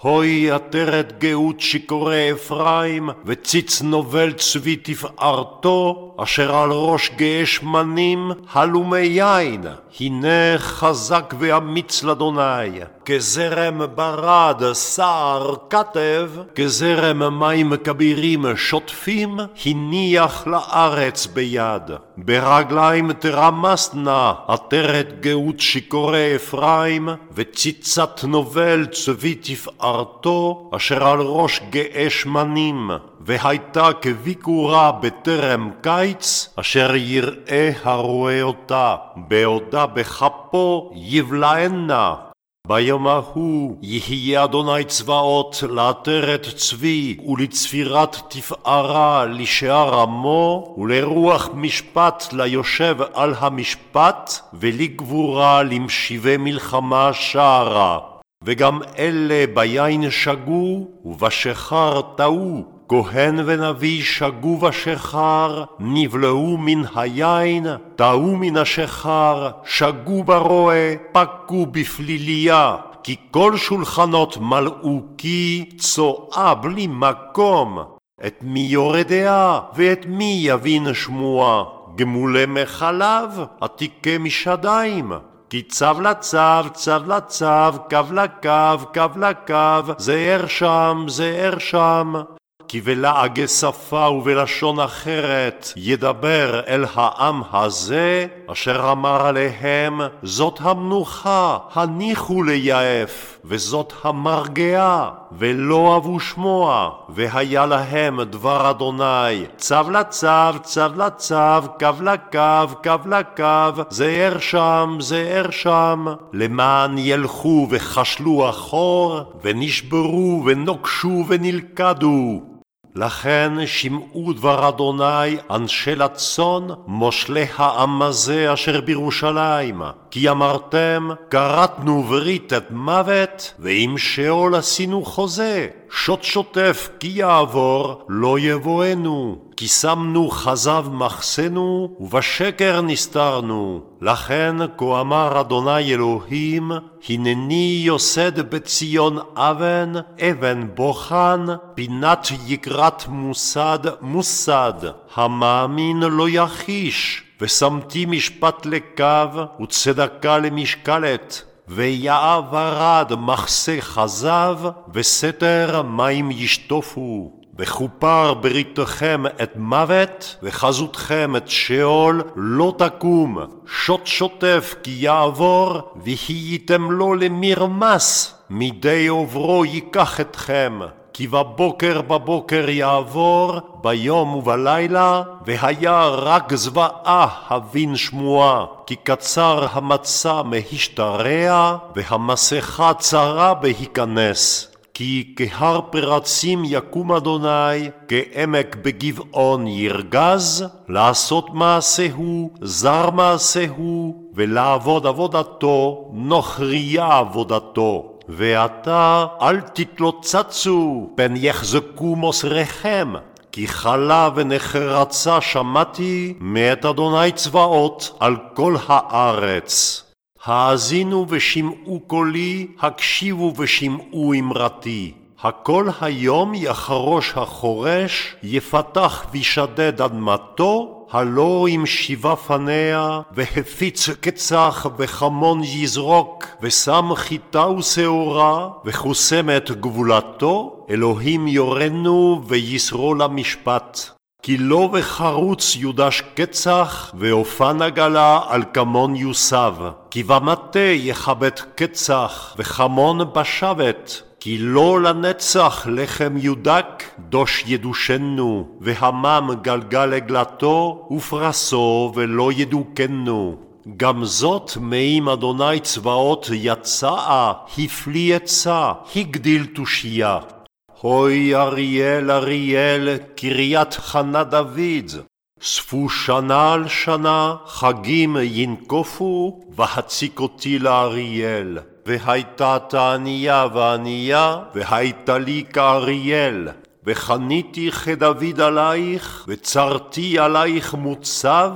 הוי עטרת גאות שיכורי אפרים, וציץ נובל צבי תפארתו, אשר על ראש גאה שמנים הלומי יין. הנה חזק ואמיץ לאדוני, כזרם ברד סער כתב, כזרם מים כבירים שוטפים, הניח לארץ ביד. ברגליים תרמסנה עטרת גאות שיכורי אפרים, וציצת נובל צבי תפארתו, אשר על ראש גאה שמנים. והייתה כביקורה בטרם קיץ, אשר יראה הרואה אותה, בעודה בכפו יבלענה. ביום ההוא יהיה אדוני צבאות לעטרת צבי ולצפירת תפארה לשער עמו, ולרוח משפט ליושב על המשפט, ולגבורה למשיבי מלחמה שערה. וגם אלה ביין שגו ובשחר טעו, כהן ונביא שגו בשחר, נבלעו מן היין, טעו מן השחר, שגו ברועה, פקו בפליליה. כי כל שולחנות מלאו כי צועה בלי מקום. את מי יורדיה ואת מי יבין שמועה? גמולי מחלב, עתיקי משדיים. כי צב לצב, צב לצב, קו לקו, קו לקו, זהר שם, זהר שם. כי בלעגי שפה ובלשון אחרת ידבר אל העם הזה, אשר אמר עליהם, זאת המנוחה, הניחו ליעף, וזאת המרגעה, ולא אהבו שמוע. והיה להם דבר אדוני, צב לצב, צב לצב, קו לקו, קו לקו, זהר שם, זהר שם. למען ילכו וחשלו אחור, ונשברו ונוקשו ונלכדו. לכן שמעו דבר אדוני אנשי לצון, מושלי העם הזה אשר בירושלים. כי אמרתם, כרתנו ברית את מוות, ועם שאול עשינו חוזה. שוט שוטף כי יעבור, לא יבואנו. כי שמנו חזב מחסנו, ובשקר נסתרנו. לכן כה אמר אדוני אלוהים, הנני יוסד בציון אבן, אבן בוחן, פינת יקרת מוסד מוסד. המאמין לא יחיש, ושמתי משפט לקו, וצדקה למשקלת. ויעב ורד מחסה חזב, וסתר מים ישטופו. וכופר בריתכם את מוות, וחזותכם את שאול לא תקום. שוט שוטף כי יעבור, והייתם לו למרמס, מדי עוברו ייקח אתכם. כי בבוקר יעבור, ביום ובלילה, והיה רק זוועה הבין שמועה. כי קצר המצה מהשתרע, והמסכה צרה בהיכנס. כי כהר פרצים יקום אדוני, כעמק בגבעון ירגז, לעשות מעשהו, זר מעשהו, ולעבוד עבודתו, נוכריה עבודתו. ועתה אל תתלוצצו, פן יחזקו מוסריכם, כי חלה ונחרצה שמעתי מאת אדוני צבאות על כל הארץ. האזינו ושמעו קולי, הקשיבו ושמעו אמרתי. הכל היום יחרוש החורש, יפתח וישדד אדמתו, הלא עם שיבה פניה, והפיץ קצח וחמון יזרוק, ושם חיטה ושעורה, וחוסם את גבולתו, אלוהים יורנו ויסרו למשפט. כי לא וחרוץ יודש קצח, ואופן עגלה על כמון יוסב. כי במטה יכבד קצח, וחמון בשבת. כי לא לנצח לחם יודק, דוש ידושנו, והמם גלגל עגלתו, ופרסו ולא ידוקנו. גם זאת מעם אדוני צבאות יצאה, הפליא עצה, הגדיל תושייה. הוי אריאל אריאל, קריית חנה דוד, ספו שנה על שנה, חגים ינקופו, והציק אותי לאריאל. והייתה תענייה וענייה, והייתה לי כאריאל. וחניתי כדוד עלייך, וצרתי עלייך מוצב,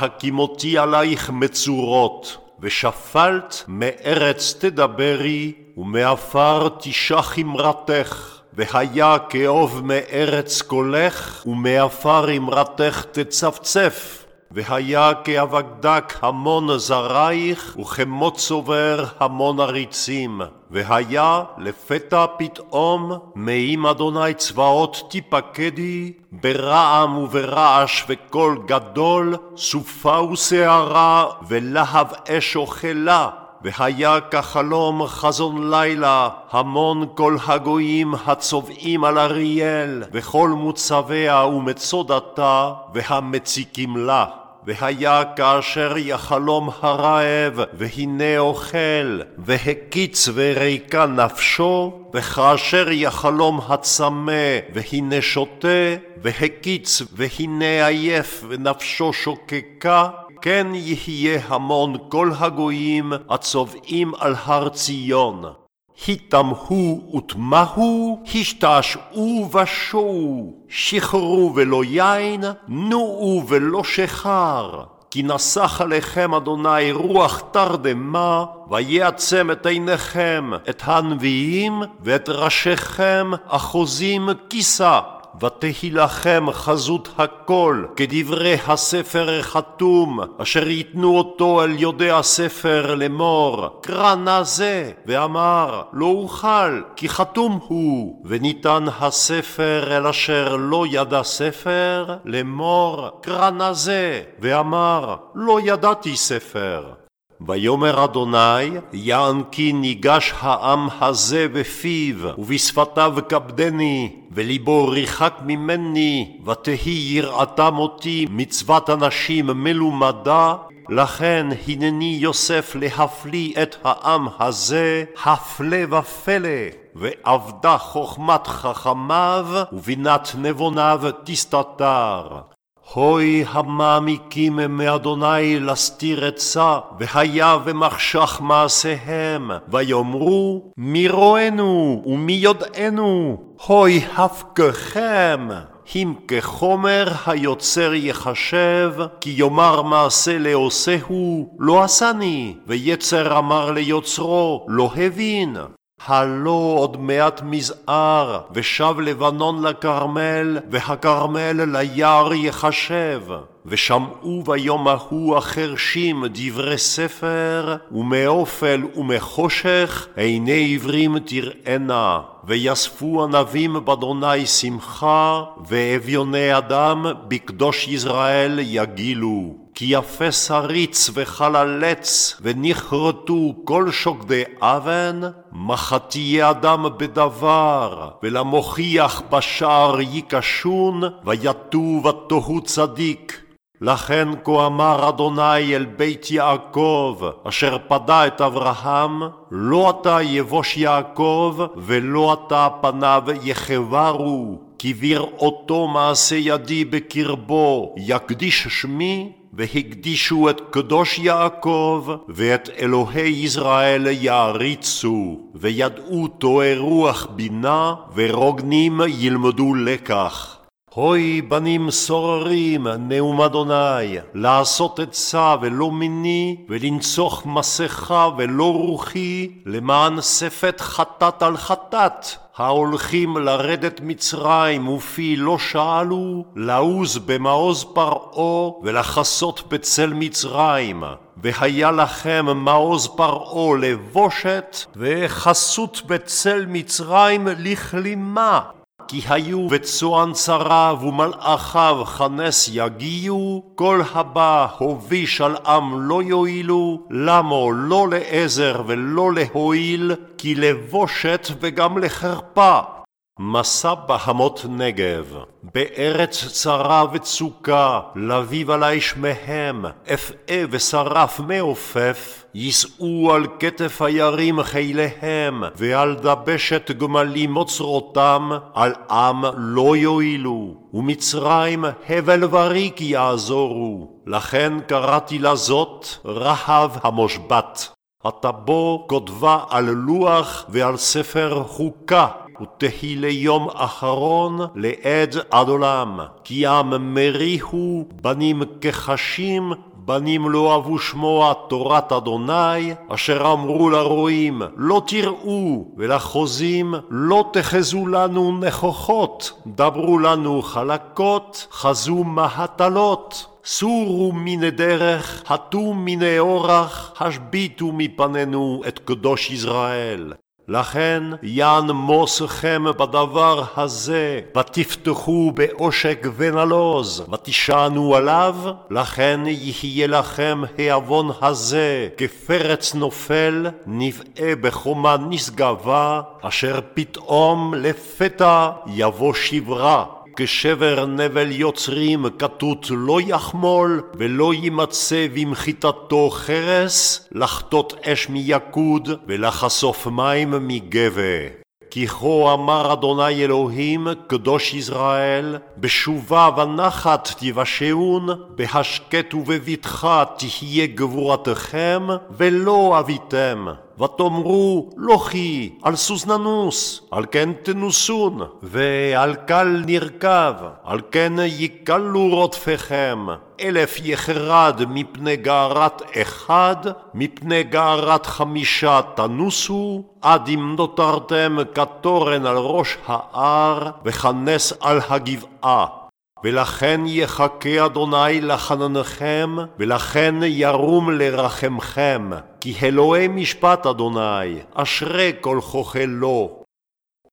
והקימותי עלייך מצורות. ושפלת מארץ תדברי, ומעפר תשח אמרתך. והיה כאוב מארץ קולך, ומעפר אמרתך תצפצף. והיה כאבקדק המון זרייך, וכמות צובר המון עריצים. והיה לפתע פתאום, מעם אדוני צבאות תיפקדי, ברעם וברעש וקול גדול, סופה ושערה, ולהב אש אוכלה. והיה כחלום חזון לילה, המון כל הגויים הצובעים על אריאל, וכל מוצביה ומצודתה, והמציקים לה. והיה כאשר יחלום הרעב, והנה אוכל, והקיץ וריקה נפשו, וכאשר יחלום הצמא, והנה שותה, והקיץ והנה עייף, ונפשו שוקקה, כן יהיה המון כל הגויים הצובעים על הר ציון. התמהו ותמהו, השתעשעו ושעו, שחרו ולא יין, נועו ולא שחר. כי נסך עליכם אדוני רוח תרדמה, ויעצם את עיניכם, את הנביאים, ואת ראשיכם אחוזים כיסה. ותהי לכם חזות הכל, כדברי הספר החתום, אשר ייתנו אותו אל יודעי הספר לאמור, קרא נא זה, ואמר, לא אוכל, כי חתום הוא. וניתן הספר אל אשר לא ידע ספר, לאמור, קרא נא זה, ואמר, לא ידעתי ספר. ויאמר אדוני, יען כי ניגש העם הזה בפיו, ובשפתיו כבדני, וליבו ריחק ממני, ותהי יראתם אותי מצוות אנשים מלומדה, לכן הנני יוסף להפליא את העם הזה, הפלא ופלא, ועבדה חוכמת חכמיו, ובינת נבוניו תסתתר. הוי המעמיקים מאדוני להסתיר עצה, והיה ומחשך מעשיהם, ויאמרו מי רואינו ומי יודענו, הוי הפקכם. אם כחומר היוצר יחשב, כי יאמר מעשה לעושהו לא עשני, ויצר אמר ליוצרו לא הבין. הלא עוד מעט מזער, ושב לבנון לכרמל, והכרמל ליער יחשב. ושמעו ביום ההוא החרשים דברי ספר, ומאופל ומחושך עיני עברים תראינה. ויספו ענבים באדוני שמחה, ואביוני אדם בקדוש ישראל יגילו. כי יפה שריץ וחללץ, ונכרתו כל שוקדי אבן, מחתי אדם בדבר, ולמוכיח בשער יקשון, ויתו ותוהו צדיק. לכן כה אמר אדוני אל בית יעקב, אשר פדה את אברהם, לא אתה יבוש יעקב, ולא אתה פניו יחברו, כי בראותו מעשה ידי בקרבו, יקדיש שמי, והקדישו את קדוש יעקב, ואת אלוהי ישראל יעריצו, וידעו טועה רוח בינה, ורוגנים ילמדו לקח. הוי בנים סוררים, נאום אדוני, לעשות עצה ולא מיני, ולנצוח מסכה ולא רוחי, למען שפת חטאת על חטאת. ההולכים לרדת מצרים ופי לא שאלו, לעוז במעוז פרעה ולחסות בצל מצרים. והיה לכם מעוז פרעה לבושת, וחסות בצל מצרים לכלימה. כי היו בצוען צריו ומלאכיו כנס יגיעו, כל הבא הוביש על עם לא יועילו, למו לא לעזר ולא להועיל, כי לבושת וגם לחרפה. מסע בהמות נגב, בארץ צרה וצוקה, לביב עלי שמהם, אפעה ושרף מעופף, יישאו על כתף הירים חיליהם, ועל דבשת גמלים אוצרותם, על עם לא יועילו, ומצרים הבל וריק יעזורו. לכן קראתי לזאת רהב המושבת. התבוא כותבה על לוח ועל ספר חוקה, ותהי ליום אחרון לעד עד עולם. כי עם מריחו בנים כחשים, בנים לא אהבו שמוע תורת אדוני, אשר אמרו לרועים לא תראו, ולחוזים לא תחזו לנו נכוחות, דברו לנו חלקות, חזו מהטלות. סורו מן דרך, הטו מן אורח, השביתו מפנינו את קדוש ישראל. לכן ינמוסכם בדבר הזה, ותפתחו בעושק ונלוז, ותשענו עליו, לכן יהיה לכם העוון הזה, כפרץ נופל, נבעה בחומה נשגבה, אשר פתאום לפתע יבוא שברה. כשבר נבל יוצרים כתות לא יחמול, ולא יימצא במחיתתו חרס, לחטות אש מיקוד, ולחשוף מים מגבה. כי כה אמר אדוני אלוהים, קדוש ישראל, בשובה ונחת תיוושעון, בהשקט ובבטחה תהיה גבורתכם, ולא אביתם. ותאמרו לא כי על סוס ננוס, על כן תנוסון, ועל קל נרכב, על כן יקלו רודפיכם. 1000 יחרד מפני גערת אחד, מפני גערת 5 תנוסו, עד אם נותרתם כתורן על ראש ההר, וכנס על הגבעה. ולכן יחכה אדוני לחננכם, ולכן ירום לרחמכם. כי אלוהי משפט אדוני, אשרי כל חוכל לו.